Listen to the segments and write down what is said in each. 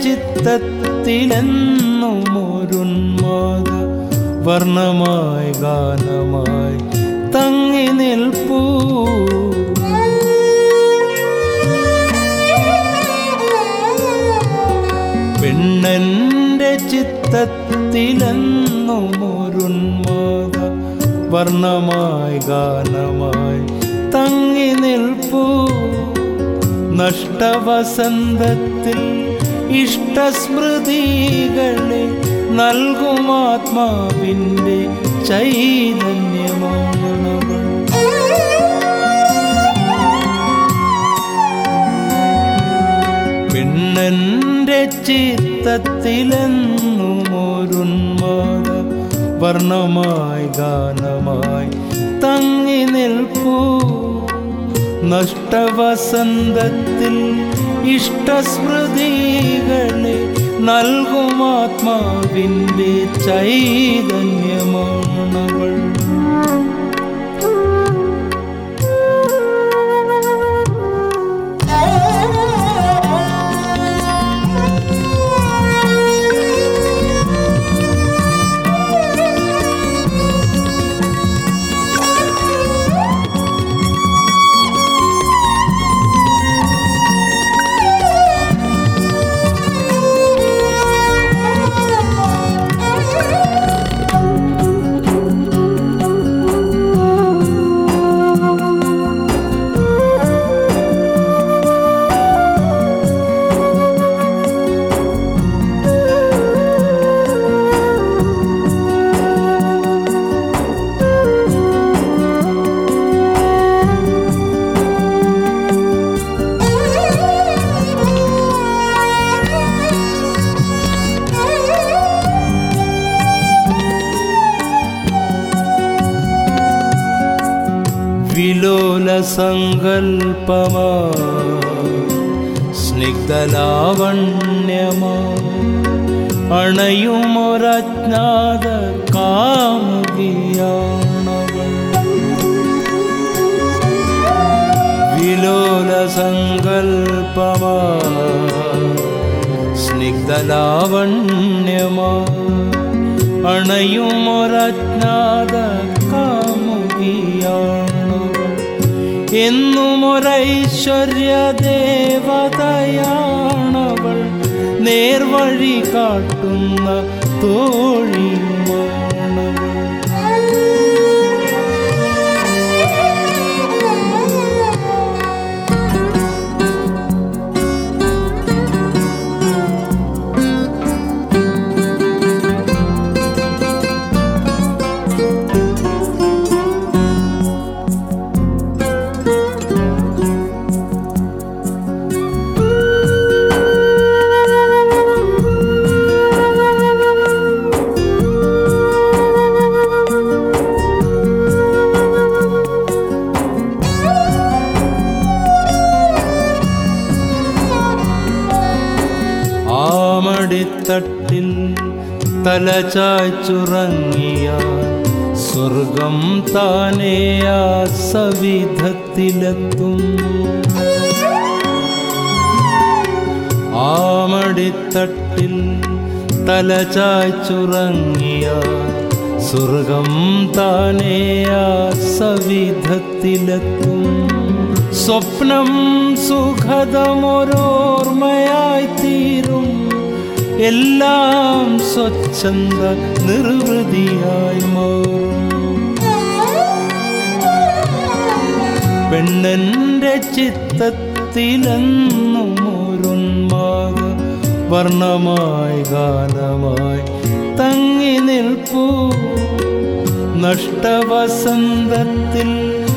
ചിത്തത്തിലെന്നും ഒരുന്മാദ വർണ്ണമായി ഗാനമായി തങ്ങി നിൽപ്പൂ. പെണ്ണെൻ്റെ ചിത്തത്തിലെന്നും ഒരുന്മാദ വർണ്ണമായി ഗാനമായി തങ്ങി നിൽപ്പൂ. നഷ്ടവസന്തത്തിൽ ഇഷ്ടസ്മൃതികളെ നൽകും ആത്മാവിൻ്റെ ചൈതന്യമാണവൾ. പെണ്ണെൻ്റെ ചിത്തത്തിലെന്നും ഒരുന്മാദ വർണ്ണമായി ഗാനമായി തങ്ങി നിൽപ്പൂ. നഷ്ടവസന്തത്തിൽ ഇഷ്ടസ്മൃതികളെ നൽകും ആത്മാവിൻ്റെ ചൈതന്യമാണവൾ. വിലോല സങ്കൽപ്പമാ സ്നിഗ്ധലാവണ്യമാ അണയുമൊരജ്ഞാത കാമുകിയാണവൾ. വിലോല സങ്കൽപ്പമാ സ്നിഗ്ധലാവണ്യമാ അണയുമൊരജ്ഞാത കാമുകിയാണവൾ. എന്നും ഒരൈശ്വര്യ ദേവതയാണവൾ. നേർവഴി കാട്ടുന്ന തോഴിയുമാണവൾ. ആമടിത്തട്ടിൽ തലചായ്ച്ചുറങ്ങിയാൽ സ്വർഗം താനേ ആ സവിധത്തിലെത്തും. ആമടിത്തട്ടിൽ തലചായ്ച്ചുറങ്ങിയാൽ സ്വർഗം താനേ ആ സവിധത്തിലെത്തും. സ്വപ്നം സുഖദമൊരോർമ്മയായി തീരും. എല്ലാം സ്വച്ഛന്ത നിർവൃതിയായി മാറും. പെണ്ണെൻ്റെ ചിത്തത്തിലെന്നും ഒരുന്മാദ വർണ്ണമായി ഗാനമായി തങ്ങി നിൽപ്പൂ. നഷ്ടവസന്തത്തിൽ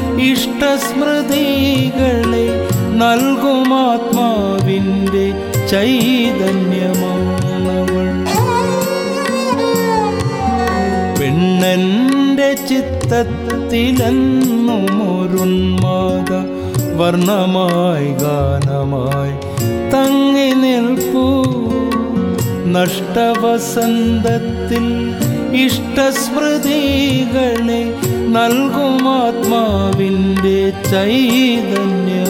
ഇഷ്ടസ്മൃതികളെ നൽകും ആത്മാവിൻ്റെ ചൈതന്യമാണവൾ. പെണ്ണെൻ്റെ ചിത്തത്തിലെന്നും ഒരുന്മാദ വർണ്ണമായി ഗാനമായി തങ്ങി നിൽപ്പൂ. നഷ്ടവസന്തത്തിൽ ഇഷ്ടസ്മൃതികളെ നൽകും ആത്മാവിൻ്റെ ചൈതന്യം.